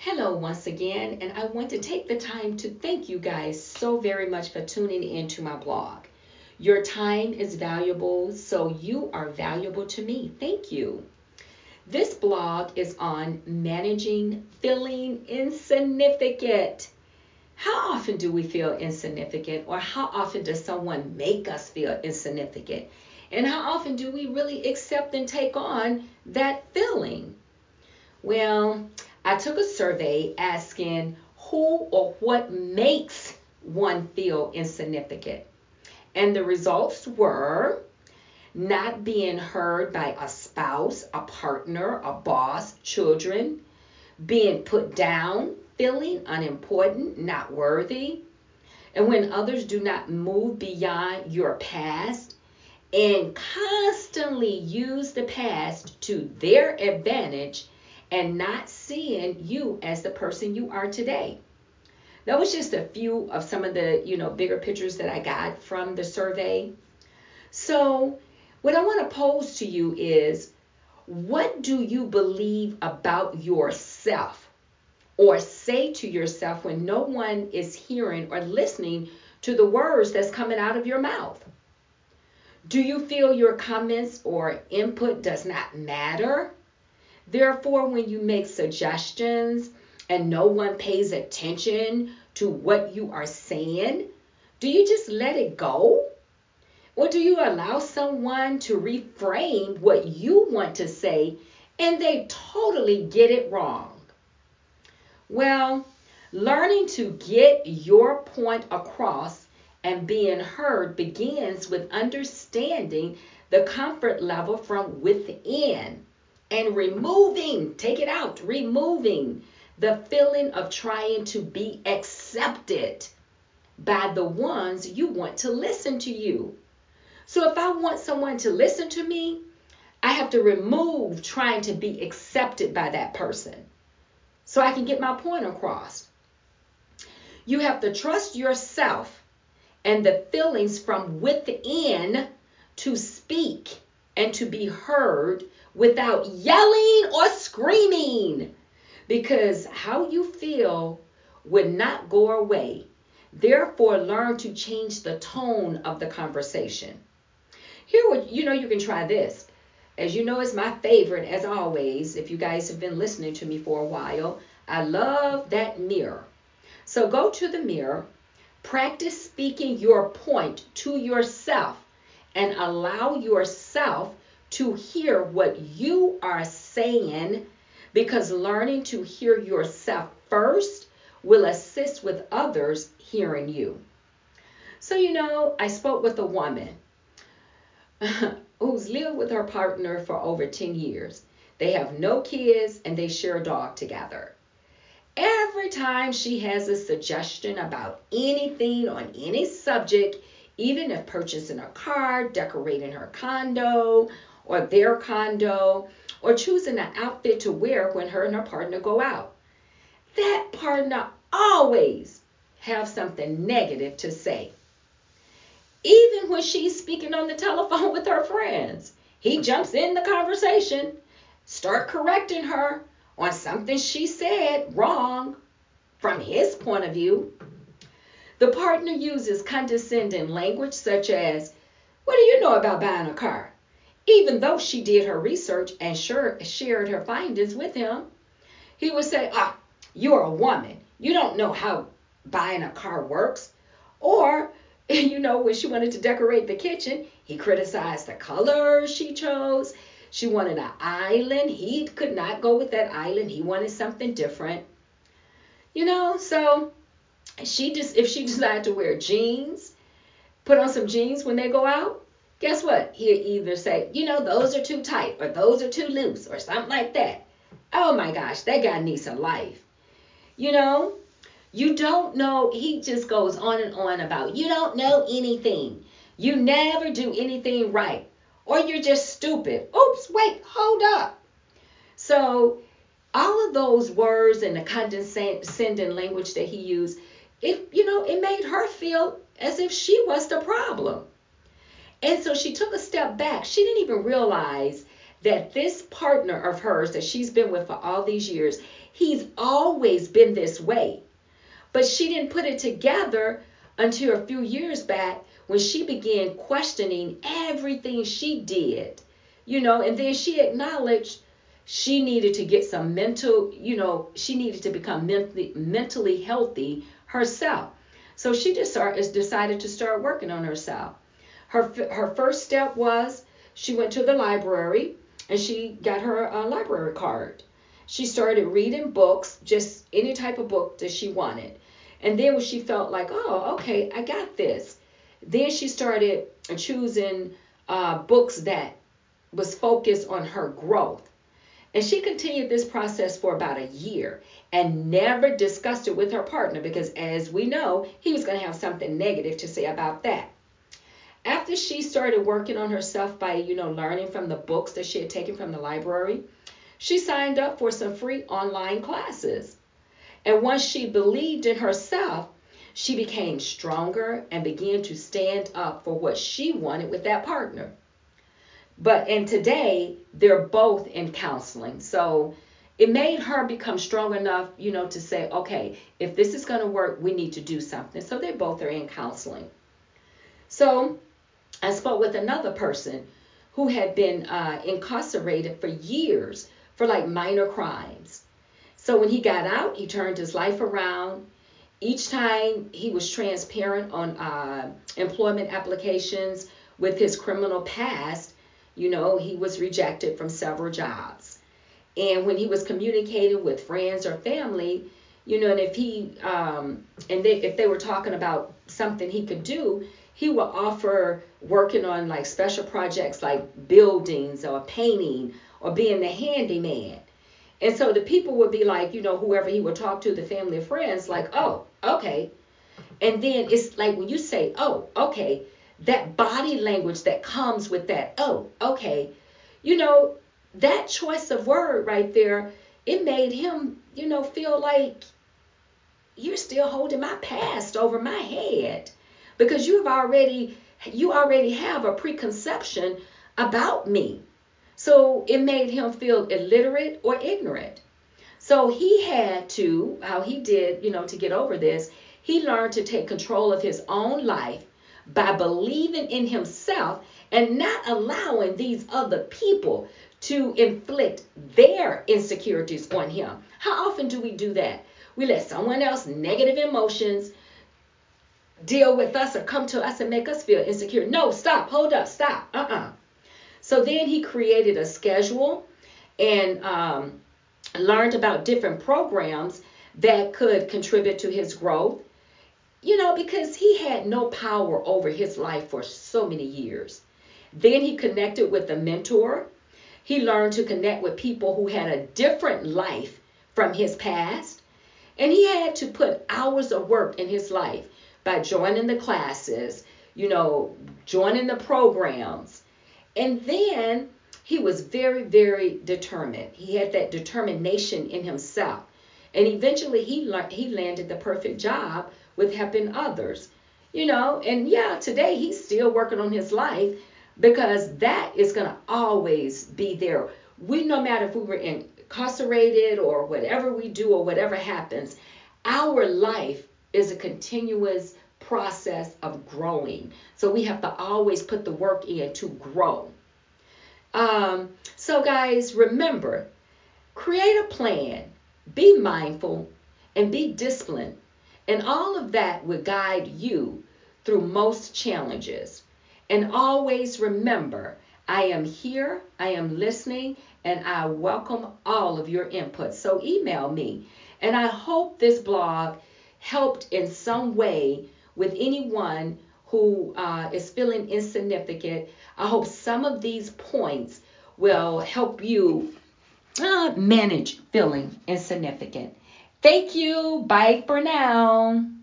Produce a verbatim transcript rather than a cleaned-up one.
Hello, once again, and I want to take the time to thank you guys so very much for tuning into my blog. Your time is valuable, so you are valuable to me. Thank you. This blog is on managing feeling insignificant. How often do we feel insignificant, or how often does someone make us feel insignificant? And how often do we really accept and take on that feeling? Well, I took a survey asking who or what makes one feel insignificant. And the results were not being heard by a spouse, a partner, a boss, children, being put down, feeling unimportant, not worthy, and when others do not move beyond your past and constantly use the past to their advantage and not seeing you as the person you are today. That was just a few of some of the, you know, bigger pictures that I got from the survey. So what I want to pose to you is, what do you believe about yourself or say to yourself when no one is hearing or listening to the words that's coming out of your mouth? Do you feel your comments or input does not matter? Therefore, when you make suggestions and no one pays attention to what you are saying, do you just let it go? Or do you allow someone to reframe what you want to say and they totally get it wrong? Well, learning to get your point across and being heard begins with understanding the comfort level from within and removing, take it out, removing the feeling of trying to be accepted by the ones you want to listen to you. So if I want someone to listen to me, I have to remove trying to be accepted by that person so I can get my point across. You have to trust yourself and the feelings from within to speak and to be heard without yelling or screaming, because how you feel would not go away. Therefore, learn to change the tone of the conversation. Here, what you know, you can try this. As you know, it's my favorite, as always. If you guys have been listening to me for a while, I love that mirror. So go to the mirror, practice speaking your point to yourself, and allow yourself to hear what you are saying, because learning to hear yourself first will assist with others hearing you. So, you know, I spoke with a woman who's lived with her partner for over ten years. They have no kids and they share a dog together. Every time she has a suggestion about anything on any subject, even if purchasing a car, decorating her condo or their condo, or choosing an outfit to wear when her and her partner go out, that partner always have something negative to say. Even when she's speaking on the telephone with her friends, he jumps in the conversation, start correcting her on something she said wrong from his point of view. The partner uses condescending language such as, "What do you know about buying a car?" Even though she did her research and sure, shared her findings with him. He would say, "Ah, you're a woman. You don't know how buying a car works." Or, you know, when she wanted to decorate the kitchen, he criticized the color she chose. She wanted an island. He could not go with that island. He wanted something different. You know, so she just, if she decided to wear jeans, put on some jeans when they go out, guess what? He'll either say, you know, those are too tight, or those are too loose, or something like that. Oh my gosh, that guy needs a life. You know, you don't know. He just goes on and on about, you don't know anything. You never do anything right. Or you're just stupid. Oops, wait, hold up. So all of those words and the condescending language that he used, it, you know, it made her feel as if she was the problem. And so she took a step back. She didn't even realize that this partner of hers that she's been with for all these years, he's always been this way. But she didn't put it together until a few years back when she began questioning everything she did, you know, and then she acknowledged she needed to get some mental, you know, she needed to become mentally, mentally healthy herself. So she just started, decided to start working on herself. Her, her first step was she went to the library and she got her a library card. She started reading books, just any type of book that she wanted. And then when she felt like, oh, okay, I got this, then she started choosing uh, books that was focused on her growth. And she continued this process for about a year and never discussed it with her partner because, as we know, he was going to have something negative to say about that. After she started working on herself by, you know, learning from the books that she had taken from the library, she signed up for some free online classes. And once she believed in herself, she became stronger and began to stand up for what she wanted with that partner. But and today they're both in counseling. So it made her become strong enough, you know, to say, okay, if this is going to work, we need to do something. So they both are in counseling. So I spoke with another person who had been uh, incarcerated for years for like minor crimes. So when he got out, he turned his life around. Each time he was transparent on uh, employment applications with his criminal past. You know, he was rejected from several jobs. And when he was communicating with friends or family, you know, and if he, um, and they, if they were talking about something he could do, he would offer working on like special projects like buildings or painting or being the handyman. And so the people would be like, you know, whoever he would talk to, the family or friends, like, oh, okay. And then it's like when you say, oh, okay, that body language that comes with that, oh, okay, you know, that choice of word right there, it made him, you know, feel like you're still holding my past over my head because you've already, you already have a preconception about me. So it made him feel illiterate or ignorant. So he had to, how he did, you know, to get over this, he learned to take control of his own life by believing in himself and not allowing these other people to inflict their insecurities on him. How often do we do that? We let someone else's negative emotions deal with us or come to us and make us feel insecure. No, stop, hold up, stop, uh-uh. So then he created a schedule and um, learned about different programs that could contribute to his growth. You know, because he had no power over his life for so many years. Then he connected with a mentor. He learned to connect with people who had a different life from his past. And he had to put hours of work in his life by joining the classes, you know, joining the programs. And then he was very, very determined. He had that determination in himself. And eventually he learned, he landed the perfect job with helping others. You know, and yeah, today he's still working on his life because that is going to always be there. We, no matter if we were incarcerated or whatever we do or whatever happens, our life is a continuous process of growing. So we have to always put the work in to grow. Um, so guys, remember, create a plan, be mindful, and be disciplined. And all of that will guide you through most challenges. And always remember, I am here, I am listening, and I welcome all of your input. So email me. And I hope this blog helped in some way with anyone who uh, is feeling insignificant. I hope some of these points will help you uh, manage feeling insignificant. Thank you. Bye for now.